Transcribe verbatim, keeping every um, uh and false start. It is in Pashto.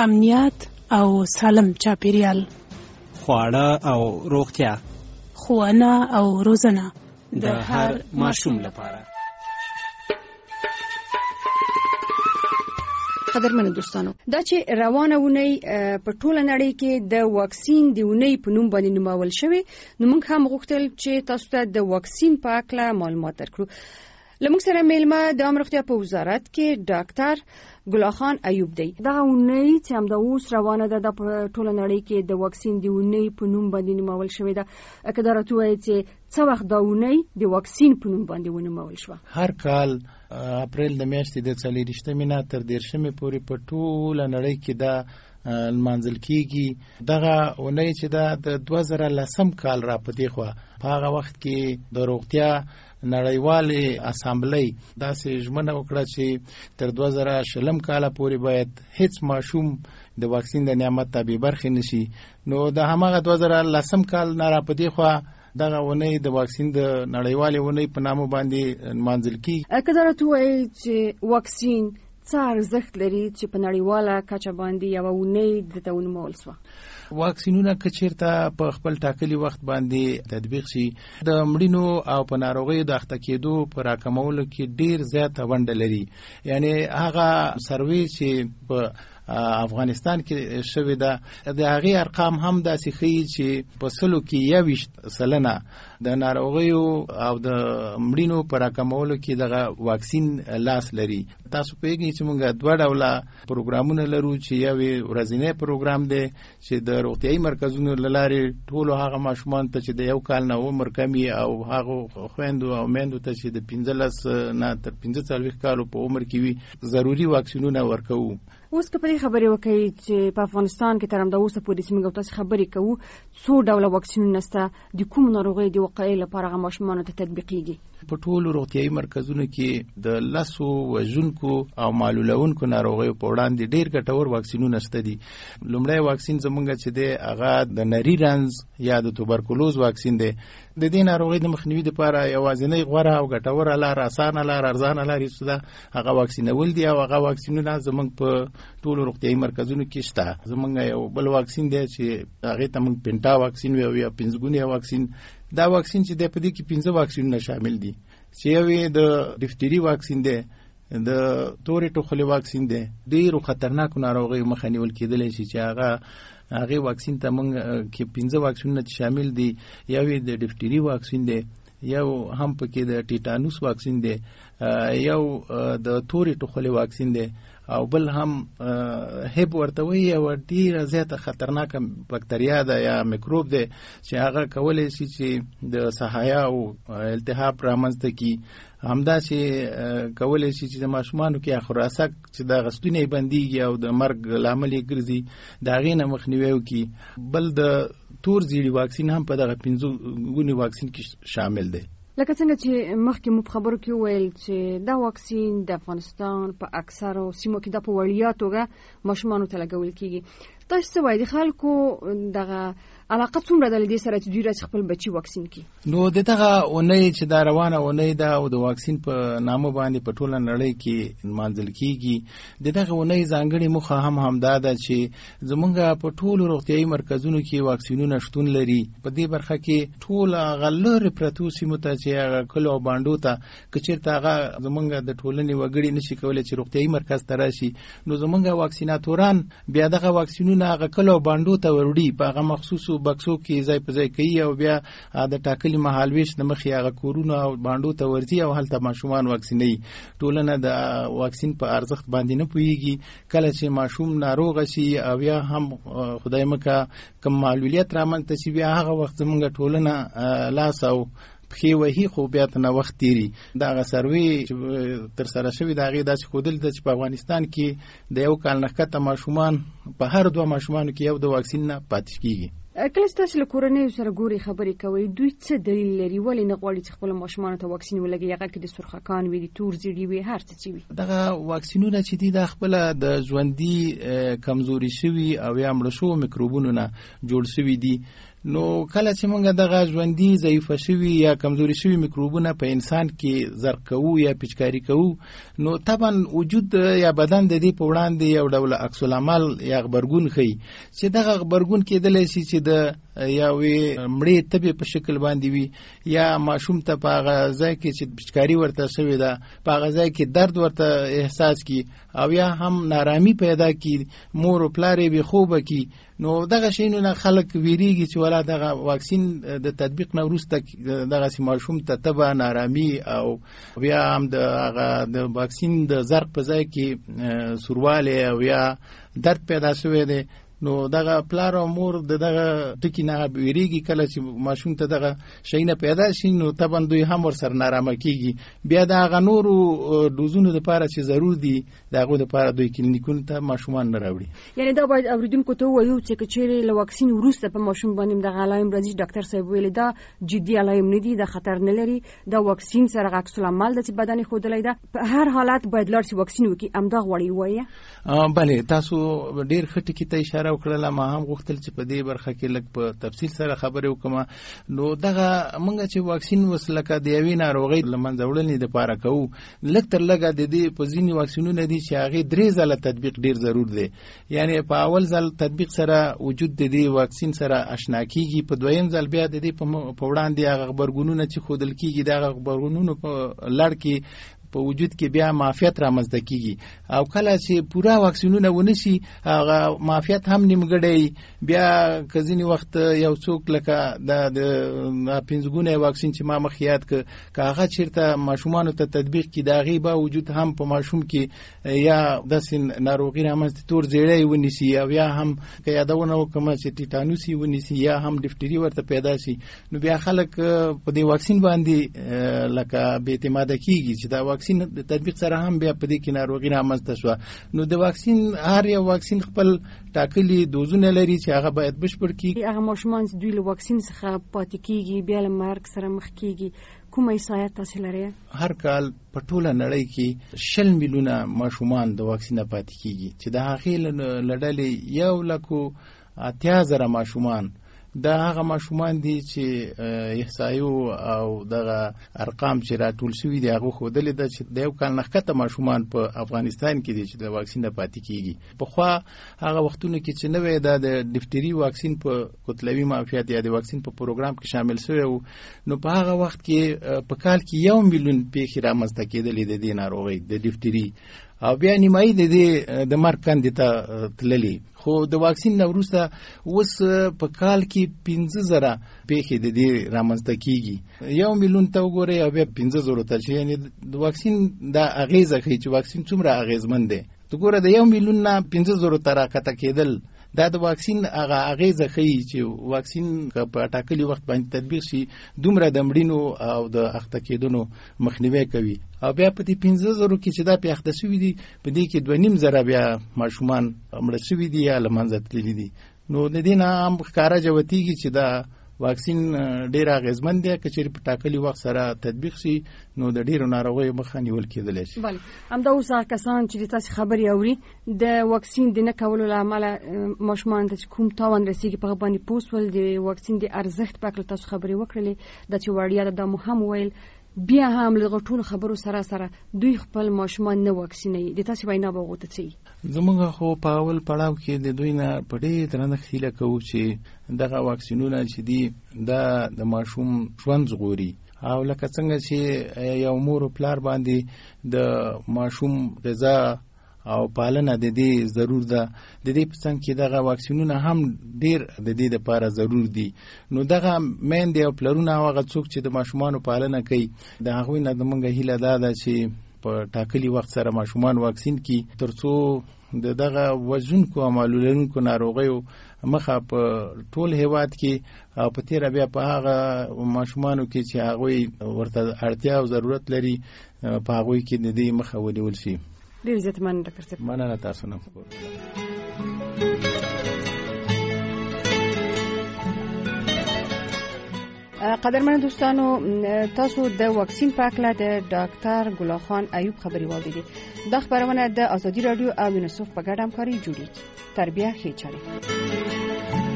امنیت او سالم چاپیریال، خواړه او روغتیا، ښوونه او روزنه د هر ماشوم لپاره. قدرمن دوستانو، دا چې روانه ونی په ټوله نړۍ کې د واکسین دی ونی په نوم باندې نومول شوی، نو موږ هم غوښتل چې تاسو ته د واکسین په اړه معلومات درکړو. لمونږ سره میلمه د عامه روغتیا په وزارت کې ډاکټر ګلاخان ایوب دی. دا ونی چې هم د اوس روانه ده د ټوله نړۍ کې د واکسین دی ونی په نوم باندې نومول شوی ده. که دا راته وایي چې څه وخت دا ونی د واکسین په نوم باندې ونومول شو؟ هر کال اپریل د میاشتې د څلورویشتمې نه تر دېرشمې پورې په ټوله نړۍ کې دا لمانځل کیږي. دغه ونی چې دا د دوه زره لسم کال را پدې خو په هغه وخت کې د روغتیا نړیوالې اسامبلۍ داسې ژمنه وکړه چې تر دوه زره شلم کاله پورې باید هیڅ ماشوم د واکسین د نعمت ته بې برخې نشي. نو د هماغه دوه زره لسم کال نه را پدې خو دغه ونی د واکسین د نړیوالې ونی په نامه باندې نمانځل کیږي. که دا راته وایي چې واکسین څه ارزښت لري چې په نړیواله کچه باندې یوه ونی درته ونومول شوه؟ واکسینونه که چیرته په خپل ټاکلي وخت باندې تطبیق شي، د مړینو او په ناروغیو د اخته کېدو په راکمولو کې ډیر زیاته ونډه لري. یعنی هغه سروې چې په افغانستان کې شوې ده، د هغې ارقام هم داسې ښیي چې په سلو کې یوویشت سلنه د ناروغیو او د مړینو په راکمولو کې دغه واکسین لاس لري. تاسو پوهیږئ چې موږ دوه ډوله پروګرامونه لرو، چې یو ورځنی پروګرام دی چې د روغتیايي مرکزونو له لارې ټولو هغه ماشومان ته چې د یو کال نه عمر کم وي او هغو خویندو او میندو ته چې د پنځلس نه تر پنځه څلوېښت کالو په عمر کې وي ضروري واکسینونه ورکوو. اوس که پرې خبرې وکړئ چې په افغانستان کې تر همدا اوسه پورې چې موږ تاسو خبرې کوو، څو ډوله واکسینونه شته د کومو ناروغیو د وقایې لپاره هغه ماشومانو ته تطبیقېږي؟ په ټولو روغتیايي مرکزونو کې د لسو وژونکو او معلولونکو ناروغیو په وړاندې ډېر ګټور واکسینونه شته دي. لومړی واکسین زموږ چې دی هغه د نري رنځ یا د توبرکلوز واکسین دی. د دې ناروغۍ د مخنیوي لپاره یوازینۍ غوره او ګټوره لار، اسانه لار، ارزانه لار چې ده هغه واکسینول دي، او هغه واکسینونه زموږ په ټولو روغتیايي مرکزونو کې شته. زموږ یو بل واکسین دی چې هغې ته موږ پینټا واکسین وایو یا پنځګونی واکسین. دا واکسین چې دی په دې کې پنځه واکسینونه شامل دي، چې یو یې د ډفتري واکسین دی، د تورې ټوخلې واکسین دی. ډېرو خطرناکو ناروغیو مخه نیول کېدلی شي چې هغه هغې واکسین ته موږ کې پنځه واکسینونه شامل دي. یو یې د ډفتري واکسین دی، یو هم پکې د ټیټانوس واکسین دی، یو د تورې ټوخلې واکسین دی، او بل هم هب ورته وایي یوه ډېره زیاته خطرناکه بکتریا ده یا میکروب دی چې هغه کولی شي چې د سحایا او التهاب رامنځته کړي. همداسې کولی شي چې د ماشومانو کې خراسک چې د غستونه یې بندېږي او د مرګ لامل یې ګرځي، د هغې نه مخنیوی وکړي. بل د تور زیړي واکسین هم په دغه پنځو ګونې واکسین کې شامل دی. لکه څنګه چې مخکې مو په خبرو کې وویل چې دا واکسین د افغانستان په اکثرو سیمو کې د په وړیا توګه ماشومانو ته لګول کېږي. تاسو څه وایي د خلکو دغه علاقه څومره ده له دې سره چې دوی راځي خپل بچي واکسین کړي؟ نو د دغه اونۍ چې دا روانه اونۍ ده او د واکسین په نامه باندې په ټوله نړۍ کې نمانځل کېږي، د دغه اونۍ ځانګړې موخه هم همدا ده چې زمونږ په ټولو روغتیايي مرکزونو کې واکسینونه شتون لري. په دې برخه کې ټول هغه لرې پرتو سیمو ته چې هغه کلو او بانډو ته که چېرته هغه زمونږ د ټولنې وګړي نشي کولی چې روغتیايي مرکز ته راشي، نو زمونږ واکسیناتوران بیا دغه واکسینونه هغه کلو او بانډو ته وروړي، په هغه مخصوصو بکسو کې ځای په ځای کوي او بیا د ټاکلي مهالویش د مخې هغه کورونه او بانډو ته ورځي او هلته ماشومان واکسینوي. ټولنه د واکسین په ارزښت باندې نه پوهېږي. کله چې ماشوم ناروغه شي او یا هم خدای مکه کوم معلولیت رامنځته شي، بیا هغه وخت زموږ ټولنه لاس او پښې وهي، خو بیا ته نه وخت تېري. دغه سروې چې ترسره شوي د هغې داسې ښودلي ده چې په افغانستان کې د یو کال نه ښکته ماشومان په هر دوه ماشومانو کې یو د واکسین نه پاتې کېږي. کله چې تاسو له کورنیو سره ګوري خبرې کوئ، دوی څه دلیل لري ولې نه غواړي چې خپلو ماشومانو ته واکسین ولګوي؟ هغه کې د سرخکان وي، د تور زیړي وي، هر څه چې وي. دغه واکسینونه چې دي دا خپله د ژوندي کمزوري شوي او یا مړه شوو میکروبونو نه جوړ شوي دي. نو کله چې موږ دغه ژوندۍ ضعیفه شوي یا کمزوري شوي میکروبونه په انسان کې زرق کوو یا پیچکاري کوو نو طبعا وجود یا بدن د دې په وړاندې یو ډول عکس العمل یا غبرګون ښیي چې دغه غبرګون کېدلی شي چې د یوې مړې تبې په شکل باندې وي یا ماشوم ته په هغه ځای کې چې پیچکاري ورته شوې ده په هغه ځای کې درد ورته احساس کی او یا هم نارامي پیدا کی مور او پلار یې بې خوبه کی نو دغه شیونو نه خلک ویریږي چې ولا دغه واکسین د تطبیق نه وروسته دغه سي ماشوم ته تبه نارامي او بیا هم د هغه د واکسین د زرق په ځای کې سورواله او یا درد پیدا شوی دی نو دغه پلار او مور دغه ټکی نه ویریږي کله چې ماشوم ته دغه شی نه پیدا شي نو طبعا دوی هم ور سره نارامه کیږي بیا دغه نورو دوزونو لپاره چې ضرور دي دغه لپاره دوی کلینیکونو ته ماشومان نه راوړي یعنی دا باید اوریدونکو ته وایو چې کچېرې له واکسین وروسته په ماشوم باندې د علایم راځي ډاکټر صاحب ویل دا جدي علایم نه دي د خطر نه لري دا واکسین سره عکس العمل د بدن خودلای ده په هر حالت باید لار شي واکسین وکي امدا غوړی وایي بله تاسو ډیر خټی کی ته اشاره وکړه ما هم غوښتل چې په دې برخه کې لږ په تفصیل سره خبرې وکم نو دغه موږ چې واکسین وسلکه د یوې ناروغۍ لمنځه وړلې د پاره کوو لږ تر لږه د دې په ځینې واکسینونه دي چې هغه درې ځله تطبیق ډیر ضرور دی یعنی په اول ځل تطبیق سره وجود د دې واکسین سره آشنا کیږي په دویم ځل بیا د دې په وړاندې هغه خبرګونونه چې خودل کیږي دغه خبرګونونو په لړ کې په وجود کې بیا معافیت رامنځته کیږي او کله چې پورا واکسینونه ونشي هغه معافیت هم نیمګړی بیا کزینی وخت یو څوک لکه د پنځګونه واکسین چې ما مخیات ک هغه چیرته ماشومان ته تطبیق کی داغي با وجود هم په ماشوم کې یا د سین ناروغي رامنځته تور زیړی ونیسي او یا هم که یادونه وکم چې ټیټانوسی ونیسي یا هم ډفټری ورته پیدا شي نو بیا خلک په دې واکسین باندې لکه به اعتماد کیږي چې دا واکسین د تطبیق سره هم بیا په دې کې ناروغي رامنځته شو نو د واکسین هر یو واکسین خپل ټاکلي دوزونه لري چې هغه باید بشپړ کیږي هغه ماشومان چې دوی له واکسین څخه پاتې کیږي بیا له مرګ سره مخ کیږي کومه حساسیت تاسو لري هر کال په ټوله نړۍ کې شل میلیونه ماشومان د واکسین پاتې کیږي چې د هغې لړلې یو لکو اتیا زره ماشومان دا هغه ماشومان دي چې احصایو او دغه ارقام چې راټول شوي دي هغه ښودلې ده چې د یو کال نه ښکته ماشومان په افغانستان کې دي چې د واکسین نه پاتې کیږي پخوا هغه وختونو کې چې نوی دا د ډفټري واکسین په کتلوي معافیت یا د واکسین په پروګرام کې شامل شوی و نو په هغه وخت کې په کال کې یو میلیون پیښې رامنځته کېدلې د دې ناروغۍ د ډفټري او بیا نیمایي د دې د مرګ کندې ته تللي خو د واکسین نه وروسته اوس په کال کې پنځه زره پیښې د دې رامنځته کیږي یو میلیون ته وګورئ او بیا پنځه زره ته چې یعنی د واکسین د اغیزه ښیي چې واکسین څومره اغیزمن دی ته ګوره د یو میلیون نه پنځه زره ته راکته کېدل دا د واکسین هغه اغیزه ښیي چې واکسین په ټاکلي وخت باندې تطبیق شي دومره د مړینو او د اخته کېدنو مخنیوی کوي او بیا په دې پنځه زره کې چې دا په اخته شوي دي په دې کې دوه نیم زره بیا ماشومان مړه شوي دي یا له منځه تللي دي نو د دې نه هم ښکاره جوتېږي چې دا واکسین ډیر اغیزمن دی که چیرې په ټاکلي وخت سره تطبیق شي نو د ډیرو ناروغیو مخه نیول کېدلی شي بله همدا اوس هغه کسان چې د تاسې خبرې اوري د واکسین د نه کولو له امله ماشومان ته چې کوم تاوان رسېږي په هغه باندې پوه شول د واکسین د ارزښت په هکله تاسو خبرې وکړلې دا چې وړیا ده دا مو هم وویل بیا هم له ټولو خبرو سره سره دوی خپل ماشومان نه واکسینوي د تاسې وینا به هغو ته څه زموږ خو په اول پړاو کې د دوی نه په ډېر درنښت هیله کوو چې دغه واکسینونه چې دي دا د ماشوم ژوند ژغوري او لکه څنګه چې یو مور او پلار باندې د ماشوم غذا او پالنه د دې ضرور ده د دې په څنګ کې دغه واکسینونه هم ډیر د دې لپاره ضرور دي نو دغه میندې او پلرونه هغه څوک چې د ماشومان پالنه کوي د هغوی نه زموږ هیله دا ده چې په ټاکلي وخت سره ماشومان واکسین کی ترڅو د دغه وژونکو او معلولونکو ناروغیو مخه په ټول هیواد کې او په تیر بیا په هغه ماشومانو کې چې هغوی ورته اړتیا او ضرورت لري په هغوی کې د دې مخه ونیول شي ډیر زیات مننه ډاکټر صاحب مننه تاسو نه قدرمن دوستانو تاسو د واکسین په اړه د ډاکټر ګل خان ایوب خبري واوریدې د خبرونه د ازادي رادیو او یونیسف په ګډه همکاري جوړیږي تربیه خېچاري